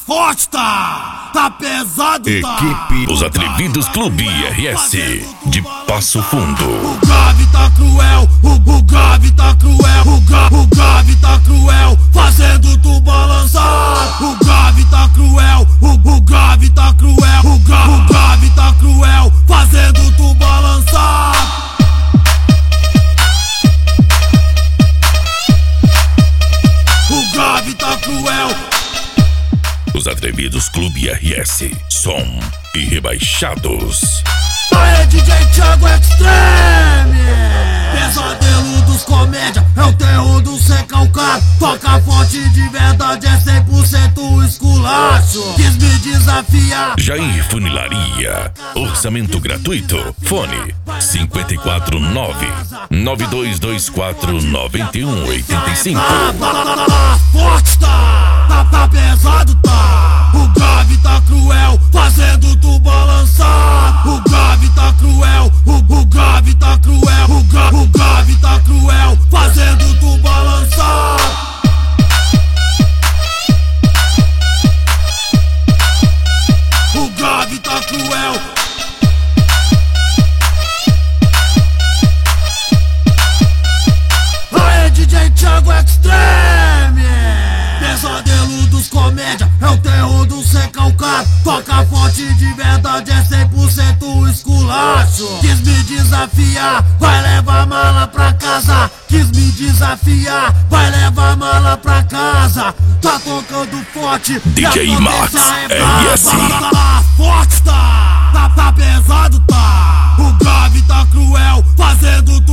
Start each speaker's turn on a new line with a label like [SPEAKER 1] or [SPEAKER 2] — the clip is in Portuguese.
[SPEAKER 1] forte, tá pesado, tá.
[SPEAKER 2] Equipe Os Atrevidos Clube RS de Passo Fundo.
[SPEAKER 1] O grave tá cruel, o grave tá cruel, o grave tá cruel, fazendo tu balançar. O grave tá cruel, o grave tá cruel, o grave tá cruel, fazendo tu balançar. O grave tá cruel.
[SPEAKER 2] Os Atrevidos Clube RS, som e rebaixados.
[SPEAKER 1] Aê, DJ Thiago Extreme, pesadelo dos comédia, é o terror do sem calcado. Toca forte de verdade, é 100% esculacho. Quis me desafiar.
[SPEAKER 2] Jair Funilaria, orçamento gratuito. Fone 549-9224-9185.
[SPEAKER 1] Forte, tá pesado, tá. O grave tá cruel, fazendo tu balançar. O grave tá cruel, o grave tá cruel, o grave tá cruel, fazendo tu balançar. O grave tá cruel. Aê, DJ Thiago Extreme, pesadelo dos comédia, é o terror do sem calcado. Toca forte de verdade, é 100% esculacho. Quis me desafiar, vai levar mala pra casa. Quis me desafiar, vai levar mala pra casa. Tá tocando forte,
[SPEAKER 2] DJ Max RS.
[SPEAKER 1] Forte, tá pesado, tá. O grave tá cruel, fazendo